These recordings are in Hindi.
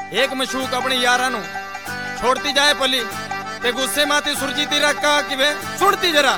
एक मशूक अपने यारा नु छोड़ती जाए पली ते गुस्से माती सुरजीती रखा कि वे सुनती जरा।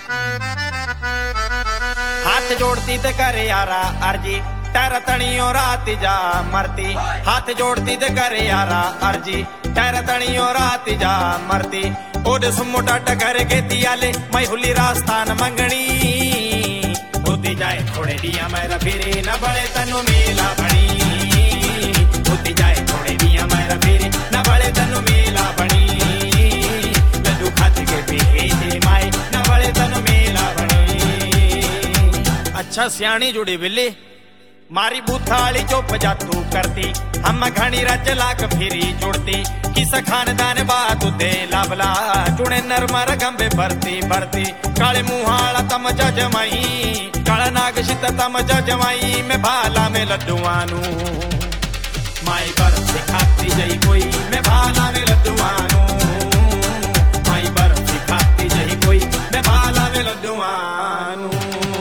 हाथ जोड़ती ते करे यारा अर्जी टैर तणियों रात जा मरती। हाथ जोड़ती ते करे यारा अर्जी टैर तणियों रात जा मरती। ओड सुमुटा टकर के दियाले मैं हुली रास्तान मंगनी होती जाए थोड़े दिया मेरा फिरे न बड़े तनु मेला बनी। होती जाए थोड़े दिया मेरा फिरे न बड़े तनु मेला बनी। लड्डू खाते के भेजे माए न बड़े तनु मेला बनी। अच्छा सियाणी जुड़ी बिल्ली मारी बूथाली चुप जा तू करती। हम घनी रच लाख फिरी जुड़ती। किस खानदान बात दे लाभला चुने नरमर गंबे भरती भरती। काले मुहाड़ा तम जमाई काला नाग शीत तम जमाई में भाला में लड्डुआनू माई बर्फ खाती जई कोई में भाला में लड्डुआनू। माई बर्फ खाती जई कोई में भाला में लड्डुआनू।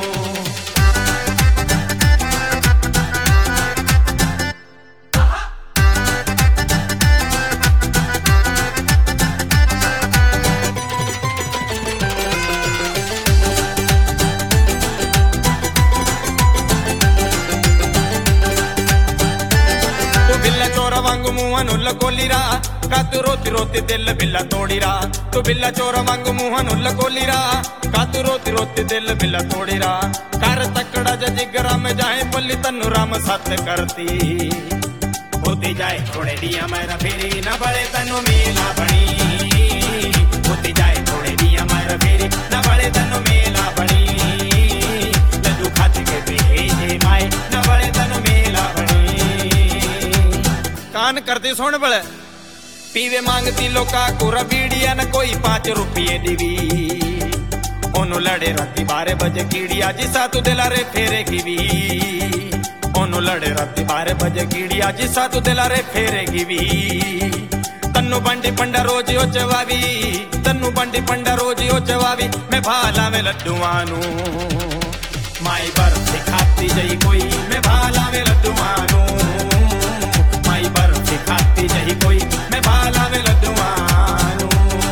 वांगू मुंह नुल्ल कोलीरा का तू रोती रोती दिल बिल्ला तोड़ीरा। तू बिल्ला चोरा वांगू मुंह नुल्ल कोलीरा का तू रोती रोती दिल बिल्ला तोड़ीरा। कर तकड़ा जिगरा में जाए पल्ली तन्नु राम सत करती। होती जाए थोड़े दिया मेरा फेरी न बड़े तन्नु मेला बनी। होती जाए थोड़े दिया मेरा फेरी न बड़े तन्नु मेला बनी। लड्डू खाते के भेजे माए न बड़े तन्नु मेला बनी। कान करती सुन बड़े पीवे मांगती लोका कोरा बीड़िया न कोई 5 रुपये दिवी। ओनु लड़े राती 12 बजे कीड़िया जिसा तू दिला रे फेरे गिवी। ओनु लड़े राती 12 बजे कीड़िया जिसा तू दिला रे फेरे गिवी। तन्नु बंडी पंडा रोज ओ चवावी। तन्नु बंडी पंडा रोज ओ चवावी मैं भाला में लड्डुआनू। माई बर्फ खाती जई कोई मैं भाला में लड्डुआनू। माई बर्फ खाती जही कोई मैं भाला में लड्डुआनू।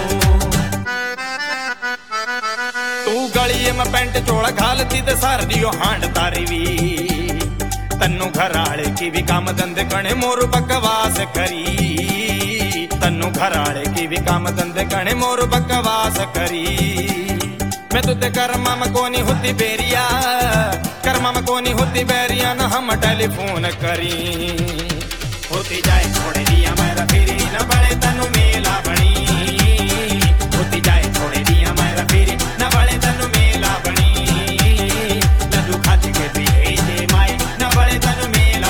तू गलिए में पैंट चोड़ा घालती ते सार दियो हांड तारीवी। तन्नु घर आले की भी काम धंधे कणे मोर बकवास करी। तन्नु घर आले की भी काम धंधे कणे मोर बकवास करी। मैं तुते कर्मा में कोनी होती बेरिया। कर्मा में कोनी होती बेरिया न हम टेलीफोन करी। होती जाए थोड़े दिया मेरा फिरी न बड़े तनु मेला बनी। होती जाए थोड़े दिया मेरा फिरी न बड़े तनु मेला बनी। लड्डू खाते के भेजे माए न बड़े तनु मेला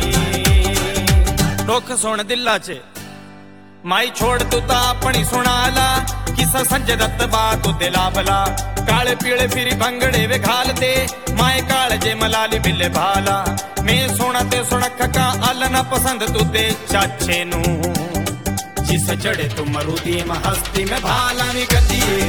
बनी। दुख सुन दिला चे माई छोड़ तू ता अपनी सुनाला। किसा संजय दत्त बात दिला भला। काले पीले फिरी भंगड़े वे घालते माए काल जे मलाली बिल्ले भाला। मैं सोना ते सुनख का अल न पसंद तू ते चाचे नू। जिस चढ़े तू मरूदी में हस्ती में भाला भी गदी